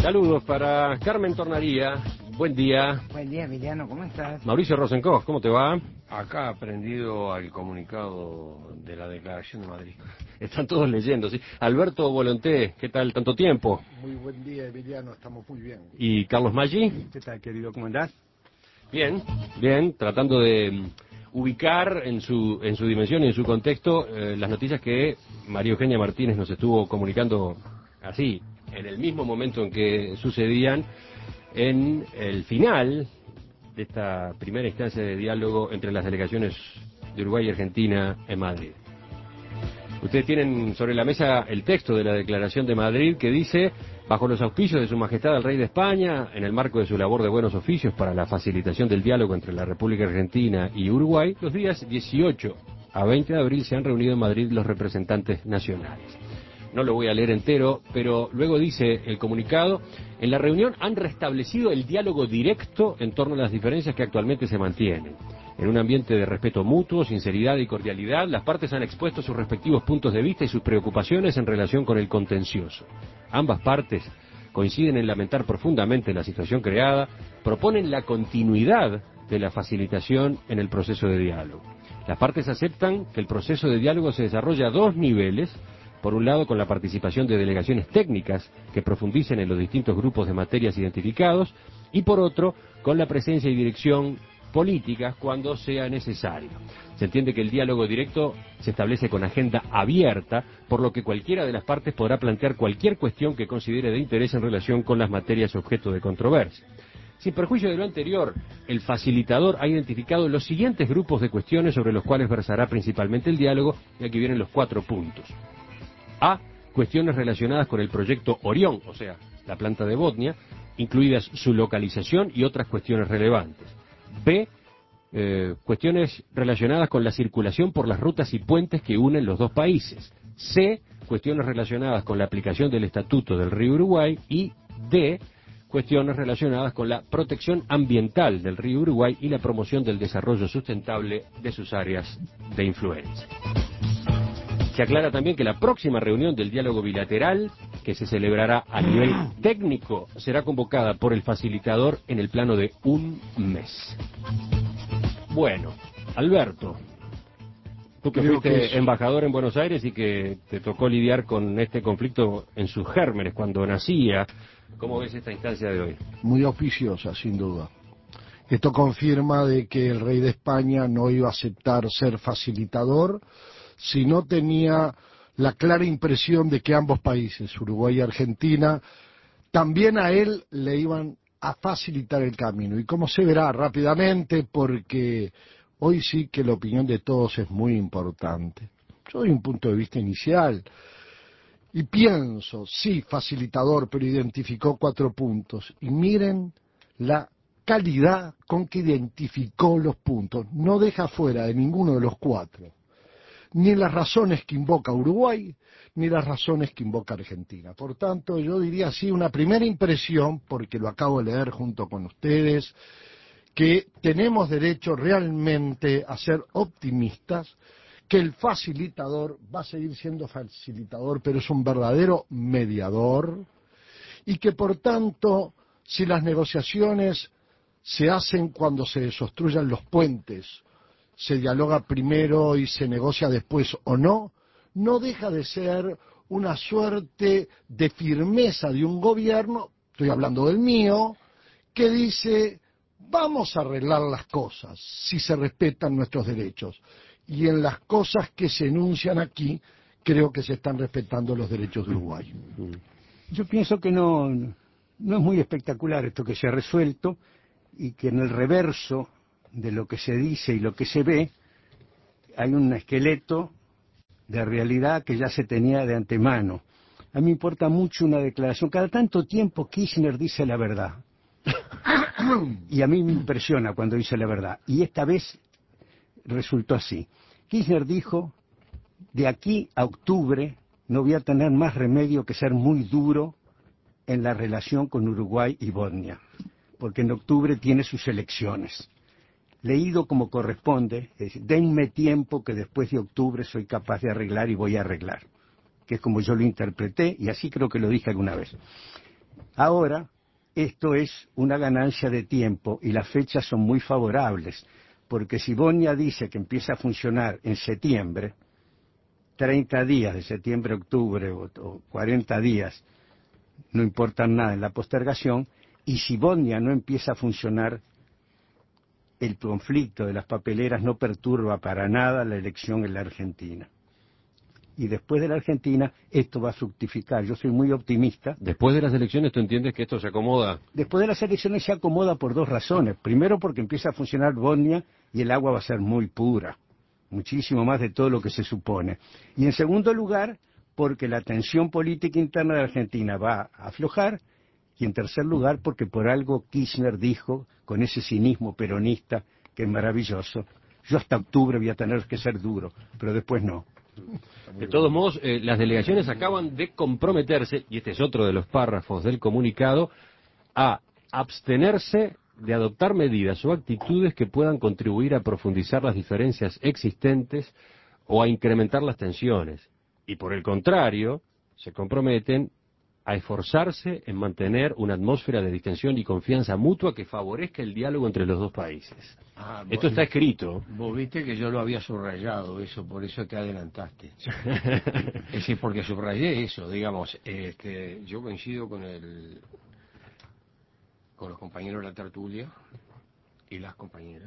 Saludos para Carmen Tornaría. Buen día. Buen día, Emiliano, ¿cómo estás? Mauricio Rosenkopf, ¿cómo te va? Acá aprendido al comunicado de la Declaración de Madrid. Están todos leyendo, ¿sí? Alberto Volonté, ¿qué tal? ¿Tanto tiempo? Muy buen día, Emiliano, estamos muy bien. ¿Y Carlos Maggi? ¿Qué tal, querido? ¿Cómo andás? Bien, bien, tratando de ubicar en su dimensión y en su contexto las noticias que María Eugenia Martínez nos estuvo comunicando así, en el mismo momento en que sucedían, en el final de esta primera instancia de diálogo entre las delegaciones de Uruguay y Argentina en Madrid. Ustedes tienen sobre la mesa el texto de la Declaración de Madrid que dice: bajo los auspicios de Su Majestad el Rey de España, en el marco de su labor de buenos oficios para la facilitación del diálogo entre la República Argentina y Uruguay, los días 18 a 20 de abril se han reunido en Madrid los representantes nacionales. No lo voy a leer entero, pero luego dice el comunicado: en la reunión han restablecido el diálogo directo en torno a las diferencias que actualmente se mantienen. En un ambiente de respeto mutuo, sinceridad y cordialidad, las partes han expuesto sus respectivos puntos de vista y sus preocupaciones en relación con el contencioso. Ambas partes coinciden en lamentar profundamente la situación creada, proponen la continuidad de la facilitación en el proceso de diálogo. Las partes aceptan que el proceso de diálogo se desarrolla a dos niveles: por un lado, con la participación de delegaciones técnicas que profundicen en los distintos grupos de materias identificados, y por otro, con la presencia y dirección políticas cuando sea necesario. Se entiende que el diálogo directo se establece con agenda abierta, por lo que cualquiera de las partes podrá plantear cualquier cuestión que considere de interés en relación con las materias objeto de controversia. Sin perjuicio de lo anterior, el facilitador ha identificado los siguientes grupos de cuestiones sobre los cuales versará principalmente el diálogo, y aquí vienen los 4 puntos. A. Cuestiones relacionadas con el proyecto Orión, o sea, la planta de Botnia, incluidas su localización y otras cuestiones relevantes. B. Cuestiones relacionadas con la circulación por las rutas y puentes que unen los dos países. C. Cuestiones relacionadas con la aplicación del Estatuto del Río Uruguay. Y D. Cuestiones relacionadas con la protección ambiental del Río Uruguay y la promoción del desarrollo sustentable de sus áreas de influencia. Se aclara también que la próxima reunión del diálogo bilateral, que se celebrará a nivel técnico, será convocada por el facilitador en el plano de un mes. Bueno, Alberto, tú que fuiste embajador en Buenos Aires y que te tocó lidiar con este conflicto en sus gérmenes cuando nacía, ¿cómo ves esta instancia de hoy? Muy auspiciosa, sin duda. Esto confirma de que el rey de España no iba a aceptar ser facilitador si no tenía la clara impresión de que ambos países, Uruguay y Argentina, también a él le iban a facilitar el camino. Y como se verá rápidamente, porque hoy sí que la opinión de todos es muy importante. Yo doy un punto de vista inicial y pienso, sí, facilitador, pero identificó 4 puntos. Y miren la calidad con que identificó los puntos. No deja fuera de ninguno de los 4. Ni las razones que invoca Uruguay, ni las razones que invoca Argentina. Por tanto, yo diría así, una primera impresión, porque lo acabo de leer junto con ustedes, que tenemos derecho realmente a ser optimistas, que el facilitador va a seguir siendo facilitador, pero es un verdadero mediador, y que por tanto, si las negociaciones se hacen cuando se desobstruyan los puentes, se dialoga primero y se negocia después o no, no deja de ser una suerte de firmeza de un gobierno, estoy hablando del mío, que dice: vamos a arreglar las cosas si se respetan nuestros derechos. Y en las cosas que se enuncian aquí, creo que se están respetando los derechos de Uruguay. Yo pienso que no es muy espectacular esto que se ha resuelto, y que en el reverso de lo que se dice y lo que se ve hay un esqueleto de realidad que ya se tenía de antemano. A mí me importa mucho una declaración. Cada tanto tiempo Kirchner dice la verdad. Y a mí me impresiona cuando dice la verdad. Y esta vez resultó así. Kirchner dijo: de aquí a octubre no voy a tener más remedio que ser muy duro en la relación con Uruguay y Bosnia, porque en octubre tiene sus elecciones. Leído como corresponde, es decir, denme tiempo que después de octubre soy capaz de arreglar y voy a arreglar, que es como yo lo interpreté, y así creo que lo dije alguna vez. Ahora, esto es una ganancia de tiempo y las fechas son muy favorables, porque si Bosnia dice que empieza a funcionar en septiembre, 30 días de septiembre a octubre o 40 días, no importan nada en la postergación, y si Bosnia no empieza a funcionar, el conflicto de las papeleras no perturba para nada la elección en la Argentina. Y después de la Argentina, esto va a fructificar. Yo soy muy optimista. Después de las elecciones, ¿tú entiendes que esto se acomoda? Después de las elecciones se acomoda por dos razones. Primero, porque empieza a funcionar Bosnia y el agua va a ser muy pura, muchísimo más de todo lo que se supone. Y en segundo lugar, porque la tensión política interna de Argentina va a aflojar. Y en tercer lugar, porque por algo Kirchner dijo, con ese cinismo peronista que es maravilloso, yo hasta octubre voy a tener que ser duro, pero después no. De todos modos, las delegaciones acaban de comprometerse, y este es otro de los párrafos del comunicado, a abstenerse de adoptar medidas o actitudes que puedan contribuir a profundizar las diferencias existentes o a incrementar las tensiones. Y por el contrario, se comprometen a esforzarse en mantener una atmósfera de distensión y confianza mutua que favorezca el diálogo entre los dos países. Esto está escrito. Vos viste que yo lo había subrayado, eso, por eso te adelantaste. Es decir, porque subrayé eso, digamos, yo coincido con los compañeros de la tertulia y las compañeras.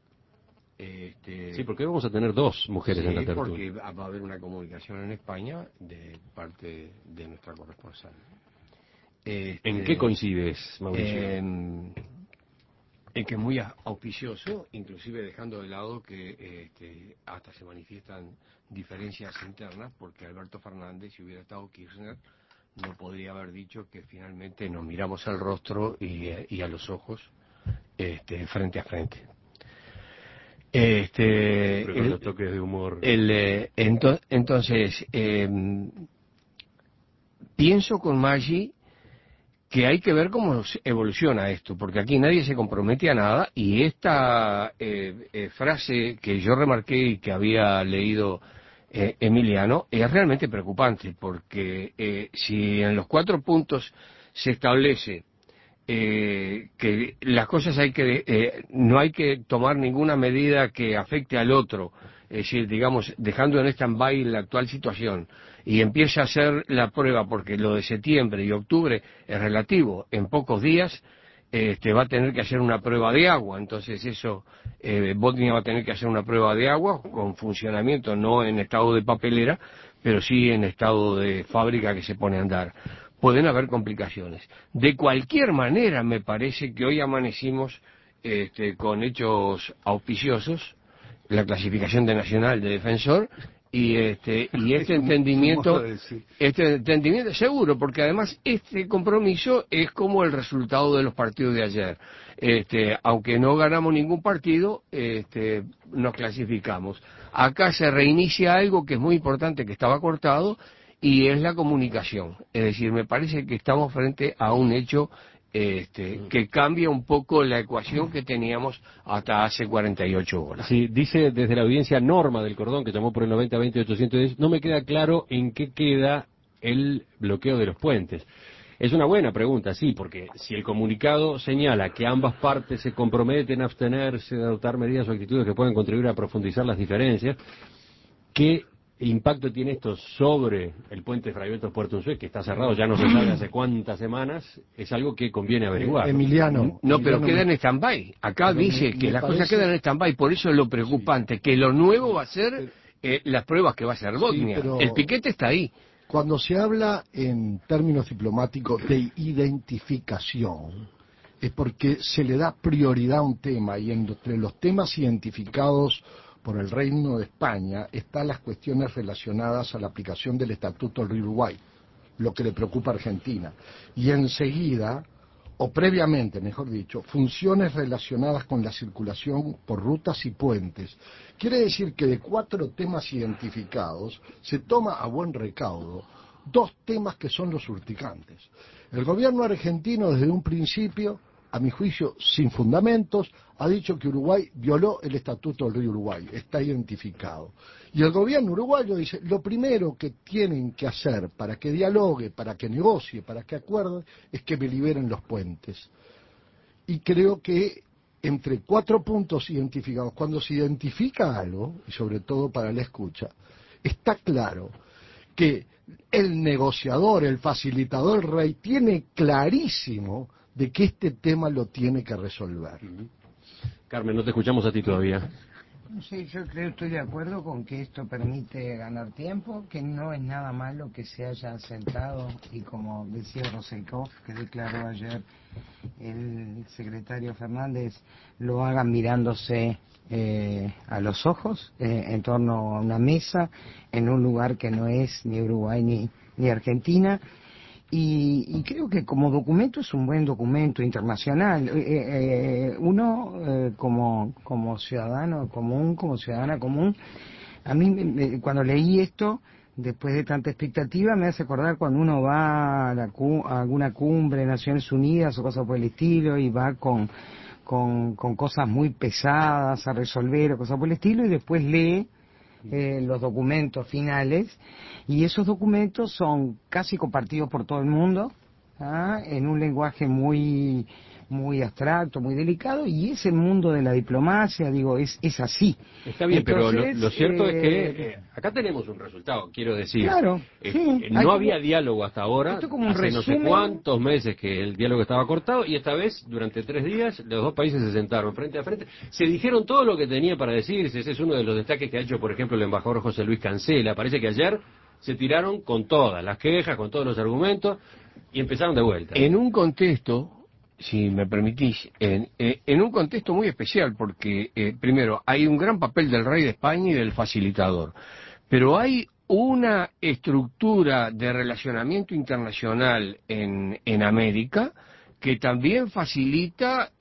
Sí, porque hoy vamos a tener dos mujeres en la tertulia. Porque va a haber una comunicación en España de parte de nuestra corresponsal. ¿En qué coincides, Mauricio? En que es muy auspicioso, inclusive dejando de lado que hasta se manifiestan diferencias internas, porque Alberto Fernández, si hubiera estado Kirchner, no podría haber dicho que finalmente nos miramos al rostro y a los ojos frente a frente. Con los toques de humor. Entonces, pienso con Maggi que hay que ver cómo evoluciona esto, porque aquí nadie se compromete a nada, y esta frase que yo remarqué y que había leído Emiliano es realmente preocupante, porque si en los 4 puntos se establece que las cosas no hay que tomar ninguna medida que afecte al otro, es decir, digamos, dejando en stand-by la actual situación, y empieza a hacer la prueba, porque lo de septiembre y octubre es relativo, en pocos días va a tener que hacer una prueba de agua, entonces eso, Bosnia va a tener que hacer una prueba de agua con funcionamiento, no en estado de papelera, pero sí en estado de fábrica que se pone a andar. Pueden haber complicaciones. De cualquier manera, me parece que hoy amanecimos con hechos auspiciosos, la clasificación de Nacional de Defensor, y este entendimiento seguro, porque además este compromiso es como el resultado de los partidos de ayer. Aunque no ganamos ningún partido, nos clasificamos. Acá se reinicia algo que es muy importante, que estaba cortado, y es la comunicación. Es decir, me parece que estamos frente a un hecho que cambia un poco la ecuación que teníamos hasta hace 48 horas. Sí, dice desde la audiencia Norma del Cordón, que llamó por el 90-20-810, no me queda claro en qué queda el bloqueo de los puentes. Es una buena pregunta, sí, porque si el comunicado señala que ambas partes se comprometen a abstenerse de adoptar medidas o actitudes que puedan contribuir a profundizar las diferencias, ¿qué impacto tiene esto sobre el puente Fray Bentos Puerto Unzué, que está cerrado, ya no se sabe hace cuántas semanas? Es algo que conviene averiguar. Emiliano. Pero queda en stand-by. Acá dice que las cosas quedan en stand-by, por eso es lo preocupante, que lo nuevo va a ser las pruebas que va a hacer Bosnia. Sí, pero el piquete está ahí. Cuando se habla en términos diplomáticos de identificación, es porque se le da prioridad a un tema, y entre los temas identificados por el Reino de España están las cuestiones relacionadas a la aplicación del Estatuto del Uruguay, lo que le preocupa a Argentina. Y enseguida, o previamente, mejor dicho, funciones relacionadas con la circulación por rutas y puentes. Quiere decir que de 4 temas identificados se toma a buen recaudo 2 temas que son los urticantes. El gobierno argentino desde un principio a mi juicio, sin fundamentos, ha dicho que Uruguay violó el Estatuto del Río Uruguay, está identificado. Y el gobierno uruguayo dice, lo primero que tienen que hacer para que dialogue, para que negocie, para que acuerde, es que me liberen los puentes. Y creo que entre 4 puntos identificados, cuando se identifica algo, y sobre todo para la escucha, está claro que el negociador, el facilitador, el rey, tiene clarísimo de que este tema lo tiene que resolver. Carmen, no te escuchamos a ti todavía. Sí, yo creo, estoy de acuerdo con que esto permite ganar tiempo, que no es nada malo que se haya sentado y como decía Rosenkopf, que declaró ayer el secretario Fernández, lo hagan mirándose a los ojos en torno a una mesa en un lugar que no es ni Uruguay ni Argentina. Y creo que como documento es un buen documento internacional. Uno como ciudadano común, como ciudadana común, a mí cuando leí esto, después de tanta expectativa, me hace acordar cuando uno va a alguna cumbre de Naciones Unidas o cosas por el estilo y va con cosas muy pesadas a resolver o cosas por el estilo y después lee los documentos finales, y esos documentos son casi compartidos por todo el mundo, en un lenguaje muy abstracto, muy delicado, y es el mundo de la diplomacia, digo, es así. Está bien, entonces, pero lo cierto es que acá tenemos un resultado, quiero decir. Claro, sí, no había diálogo hasta ahora, como un hace resumen, no sé cuántos meses que el diálogo estaba cortado, y esta vez, durante 3 días, los dos países se sentaron frente a frente, se dijeron todo lo que tenía para decirse. Ese es uno de los destaques que ha hecho, por ejemplo, el embajador José Luis Cancela. Parece que ayer se tiraron con todas las quejas, con todos los argumentos, y empezaron de vuelta. En un contexto, si me permitís, en un contexto muy especial, porque primero hay un gran papel del rey de España y del facilitador, pero hay una estructura de relacionamiento internacional en América que también facilita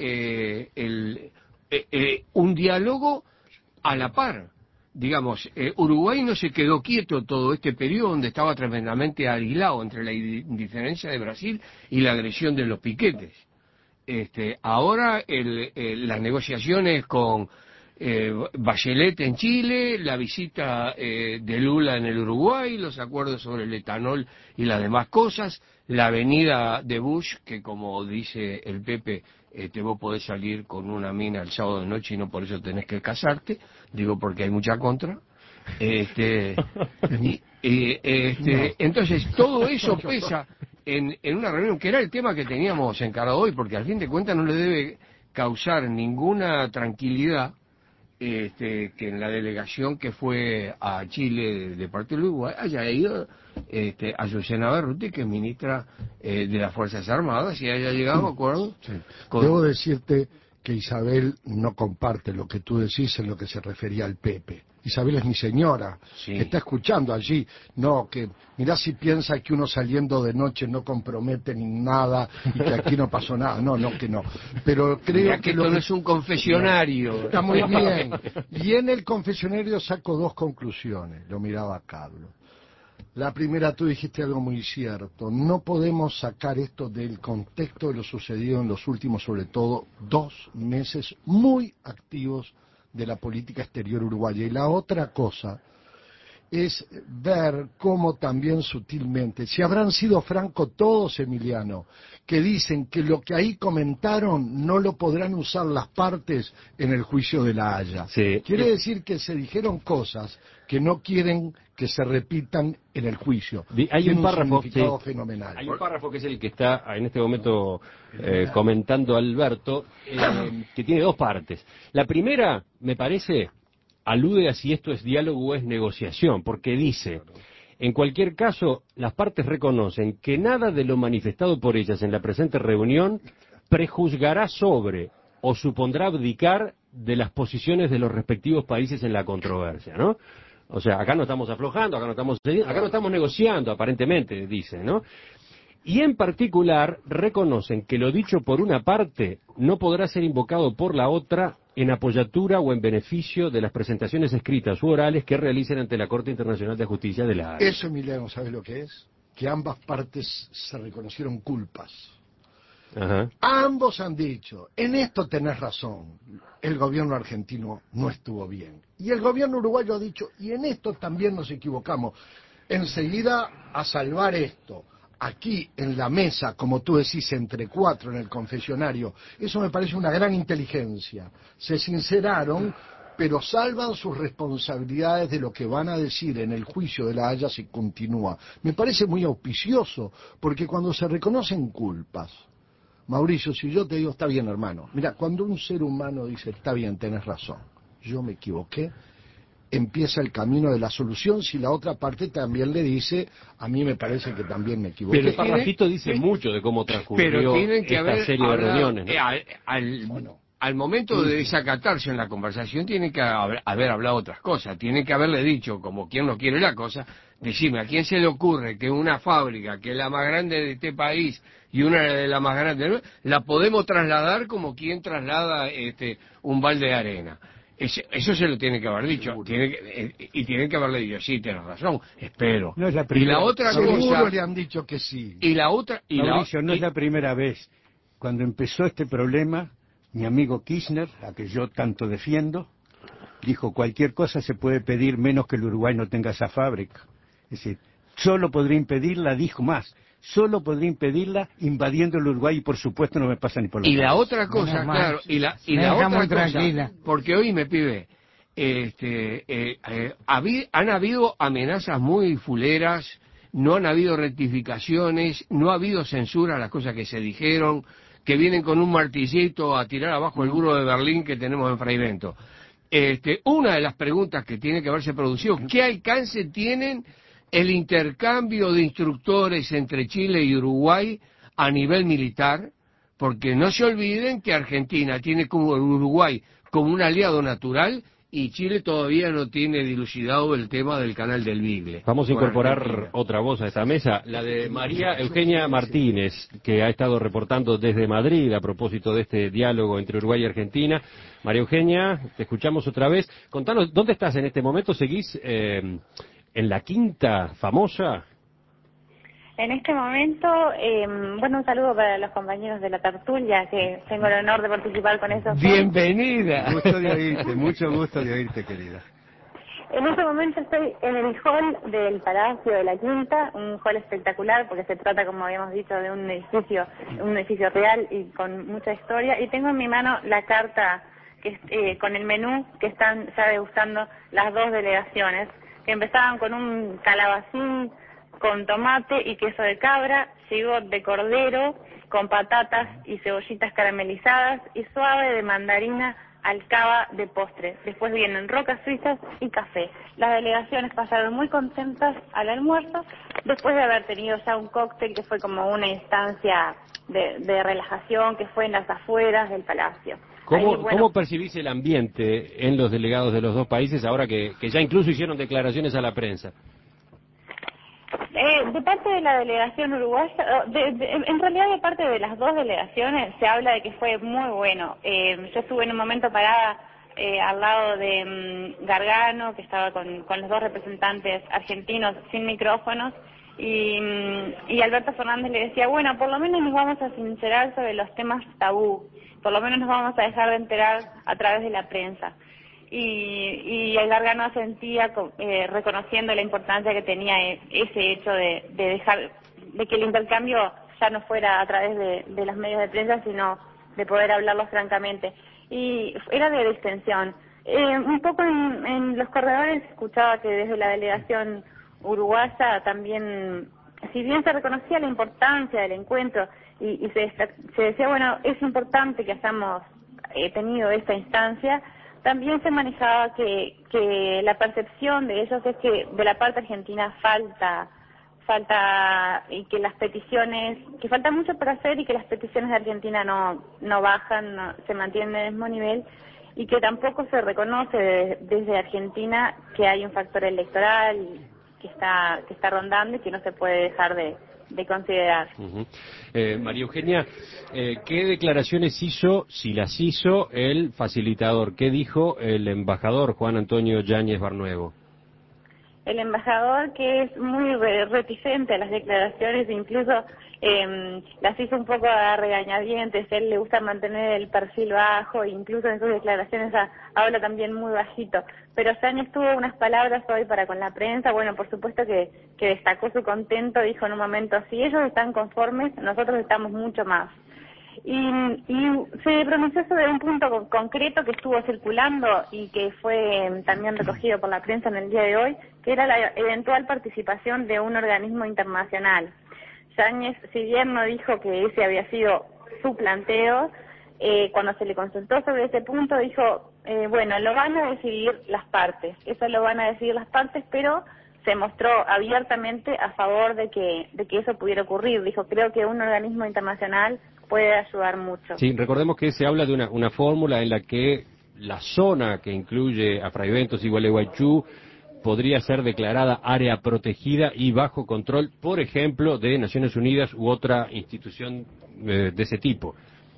un diálogo a la par. Digamos, Uruguay no se quedó quieto todo este periodo donde estaba tremendamente aislado entre la indiferencia de Brasil y la agresión de los piquetes. Ahora las negociaciones con Bachelet en Chile, la visita de Lula en el Uruguay, los acuerdos sobre el etanol y las demás cosas, la venida de Bush, que como dice el Pepe, vos podés salir con una mina el sábado de noche y no por eso tenés que casarte, digo porque hay mucha contra. Entonces todo eso pesa en una reunión que era el tema que teníamos encarado hoy, porque al fin de cuentas no le debe causar ninguna tranquilidad que en la delegación que fue a Chile de parte del Uruguay haya ido Azucena Berruti, que es ministra de las Fuerzas Armadas, y haya llegado a acuerdo. Sí. Debo decirte que Isabel no comparte lo que tú decís en lo que se refería al Pepe. Isabel es mi señora, sí, que está escuchando allí. No, que mirá si piensa que uno saliendo de noche no compromete ni nada y que aquí no pasó nada. No, que no. Pero creo mirá que esto no es un confesionario. Está muy bien. Y en el confesionario saco 2 conclusiones. Lo miraba a Carlos. La primera, tú dijiste algo muy cierto. No podemos sacar esto del contexto de lo sucedido en los últimos, sobre todo, 2 meses muy activos de la política exterior uruguaya. Y la otra cosa es ver cómo también sutilmente, si habrán sido francos todos, Emiliano, que dicen que lo que ahí comentaron no lo podrán usar las partes en el juicio de La Haya. Sí. Quiere decir que se dijeron cosas que no quieren que se repitan en el juicio. Hay un párrafo fenomenal. Hay un párrafo que es el que está en este momento comentando Alberto, que tiene 2 partes. La primera, me parece, alude a si esto es diálogo o es negociación, porque dice: en cualquier caso, las partes reconocen que nada de lo manifestado por ellas en la presente reunión prejuzgará sobre o supondrá abdicar de las posiciones de los respectivos países en la controversia, ¿no? O sea, acá no estamos aflojando, acá no estamos negociando, aparentemente, dice, ¿no? Y en particular reconocen que lo dicho por una parte no podrá ser invocado por la otra en apoyatura o en beneficio de las presentaciones escritas u orales que realicen ante la Corte Internacional de Justicia de La Haya. Eso, Emiliano, ¿sabes lo que es? Que ambas partes se reconocieron culpas. Ajá. Ambos han dicho, en esto tenés razón, el gobierno argentino no estuvo bien. Y el gobierno uruguayo ha dicho, y en esto también nos equivocamos. Enseguida a salvar esto, aquí en la mesa, como tú decís, entre cuatro en el confesionario, eso me parece una gran inteligencia. Se sinceraron, pero salvan sus responsabilidades de lo que van a decir en el juicio de La Haya si continúa. Me parece muy auspicioso, porque cuando se reconocen culpas, Mauricio, si yo te digo, está bien, hermano, mira, cuando un ser humano dice, está bien, tenés razón, yo me equivoqué, empieza el camino de la solución. Si la otra parte también le dice, a mí me parece que también me equivoqué. Pero el parrafito dice mucho de cómo transcurrió pero tienen que esta haber serie de hablado, reuniones, ¿no? al momento de desacatarse en la conversación, tiene que haber hablado otras cosas. Tiene que haberle dicho, como quien no quiere la cosa, decime, ¿a quién se le ocurre que una fábrica, que es la más grande de este país y una de las más grandes, la podemos trasladar como quien traslada un balde de arena? Eso se lo tiene que haber dicho. Y tienen que haberle dicho, sí, tienes razón, espero. No es la Y primera. la otra Seguro cosa... le han dicho que sí. Y la otra... Mauricio, no es y- la primera vez. Cuando empezó este problema, mi amigo Kirchner, a que yo tanto defiendo, dijo cualquier cosa se puede pedir menos que el Uruguay no tenga esa fábrica. Es decir, solo podría impedirla, dijo más, solo podría impedirla invadiendo el Uruguay y por supuesto no me pasa ni por la Y la cabeza. otra cosa, Menos mal. claro, y Me la deja otra muy cosa, tranquila. porque hoy me pibe, han habido amenazas muy fuleras, no han habido rectificaciones, no ha habido censura a las cosas que se dijeron, que vienen con un martillito a tirar abajo el muro de Berlín que tenemos en Fragmento. Una de las preguntas que tiene que haberse producido, ¿qué alcance tienen el intercambio de instructores entre Chile y Uruguay a nivel militar? Porque no se olviden que Argentina tiene como Uruguay como un aliado natural y Chile todavía no tiene dilucidado el tema del canal del Bigle. Vamos a con incorporar Argentina. otra voz a esta mesa, la de María Eugenia Martínez, que ha estado reportando desde Madrid a propósito de este diálogo entre Uruguay y Argentina. María Eugenia, te escuchamos otra vez. Contanos, ¿dónde estás en este momento? ¿Seguís en la Quinta Famosa? En este momento, bueno, un saludo para los compañeros de la tertulia, que tengo el honor de participar con ellos. Bienvenida. Gusto de oírte, mucho gusto de oírte, querida. En este momento estoy en el hall del Palacio de la Quinta, un hall espectacular porque se trata, como habíamos dicho, de un edificio real y con mucha historia. Y tengo en mi mano la carta que con el menú que están ya degustando las dos delegaciones, que empezaban con un calabacín con tomate y queso de cabra, llegó de cordero con patatas y cebollitas caramelizadas y suave de mandarina alcaba de postre. Después vienen rocas suizas y café. Las delegaciones pasaron muy contentas al almuerzo, después de haber tenido ya un cóctel que fue como una instancia de relajación que fue en las afueras del palacio. ¿Cómo, Ahí, bueno, ¿Cómo percibís el ambiente en los delegados de los dos países ahora que ya incluso hicieron declaraciones a la prensa? De parte de la delegación uruguaya, en realidad de parte de las dos delegaciones se habla de que fue muy bueno. Yo estuve en un momento parada al lado de Gargano, que estaba con los dos representantes argentinos sin micrófonos, y Alberto Fernández le decía, bueno, por lo menos nos vamos a sincerar sobre los temas tabú, por lo menos nos vamos a dejar de enterar a través de la prensa. Y el Gargano asentía reconociendo la importancia que tenía ese hecho de dejar de que el intercambio ya no fuera a través de los medios de prensa, sino de poder hablarlo francamente. Y era de distensión. Un poco en los corredores escuchaba que desde la delegación uruguaya también, si bien se reconocía la importancia del encuentro y se decía, bueno, es importante que hayamos tenido esta instancia, también se manejaba que la percepción de ellos es que de la parte argentina falta y que las peticiones, que falta mucho por hacer y que las peticiones de Argentina no bajan, se mantienen en el mismo nivel y que tampoco se reconoce desde Argentina que hay un factor electoral que está rondando y que no se puede dejar de considerar. Uh-huh. María Eugenia, ¿qué declaraciones hizo, si las hizo, el facilitador? ¿Qué dijo el embajador Juan Antonio Yáñez Barnuevo? el embajador, que es muy reticente a las declaraciones, incluso las hizo un poco a regañadientes. Él le gusta mantener el perfil bajo, incluso en sus declaraciones habla también muy bajito. Pero Yáñez tuvo unas palabras hoy para con la prensa. Bueno, por supuesto que destacó su contento, dijo en un momento: si ellos están conformes, nosotros estamos mucho más. Y se pronunció sobre un punto concreto que estuvo circulando y que fue también recogido por la prensa en el día de hoy, que era la eventual participación de un organismo internacional. Yáñez, si bien no dijo que ese había sido su planteo, cuando se le consultó sobre ese punto dijo, bueno, lo van a decidir las partes, eso lo van a decidir las partes, pero se mostró abiertamente a favor de que eso pudiera ocurrir. Dijo, creo que un organismo internacional puede ayudar mucho. Sí, recordemos que se habla de una fórmula en la que la zona que incluye a Fray Bentos y Gualeguaychú podría ser declarada área protegida y bajo control, por ejemplo, de Naciones Unidas u otra institución de ese tipo.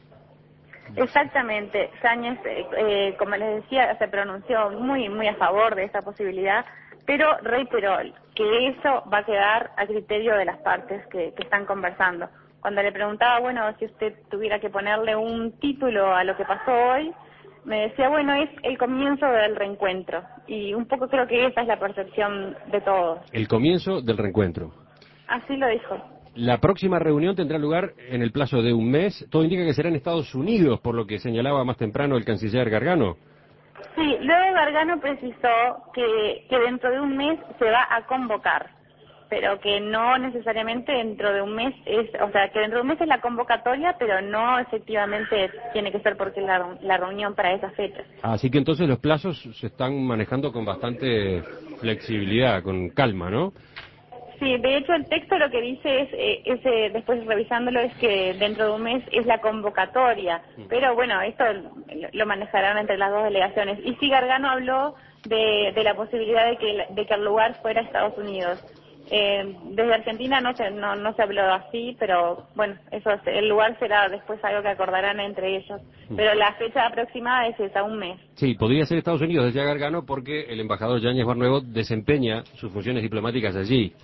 Exactamente. Yáñez, como les decía, se pronunció muy a favor de esa posibilidad, pero reiteró que eso va a quedar a criterio de las partes que están conversando. Cuando le preguntaba, bueno, si usted tuviera que ponerle un título a lo que pasó hoy, me decía, bueno, es el comienzo del reencuentro. Y un poco creo que esa es la percepción de todos. El comienzo del reencuentro. Así lo dijo. La próxima reunión tendrá lugar en el plazo de un mes. Todo indica que será en Estados Unidos, por lo que señalaba más temprano el canciller Gargano. Sí, luego Gargano precisó que dentro de un mes se va a convocar, pero que no necesariamente dentro de un mes o sea, que dentro de un mes es la convocatoria, pero no efectivamente tiene que ser porque la reunión para esa fecha. Así que entonces los plazos se están manejando con bastante flexibilidad, con calma, ¿no? Sí, de hecho el texto lo que dice después revisándolo, es que dentro de un mes es la convocatoria, pero bueno, esto lo manejarán entre las dos delegaciones. Y sí, Gargano habló de la posibilidad de que el lugar fuera Estados Unidos. Desde Argentina no se habló así, pero bueno, el lugar será después algo que acordarán entre ellos. Pero la fecha aproximada es esa, un mes. Sí, podría ser Estados Unidos, decía Gargano, porque el embajador Yáñez Barnuevo desempeña sus funciones diplomáticas allí.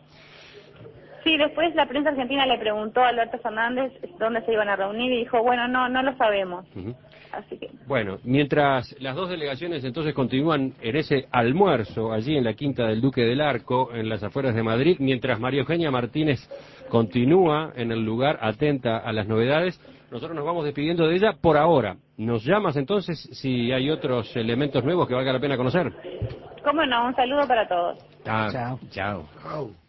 Sí, después la prensa argentina le preguntó a Alberto Fernández dónde se iban a reunir y dijo, bueno, no lo sabemos. Así que... Bueno, mientras las dos delegaciones entonces continúan en ese almuerzo allí en la Quinta del Duque del Arco, en las afueras de Madrid, mientras María Eugenia Martínez continúa en el lugar atenta a las novedades, nosotros nos vamos despidiendo de ella por ahora. ¿Nos llamas entonces si hay otros elementos nuevos que valga la pena conocer? Cómo no, un saludo para todos. Chao. Chao. Chao.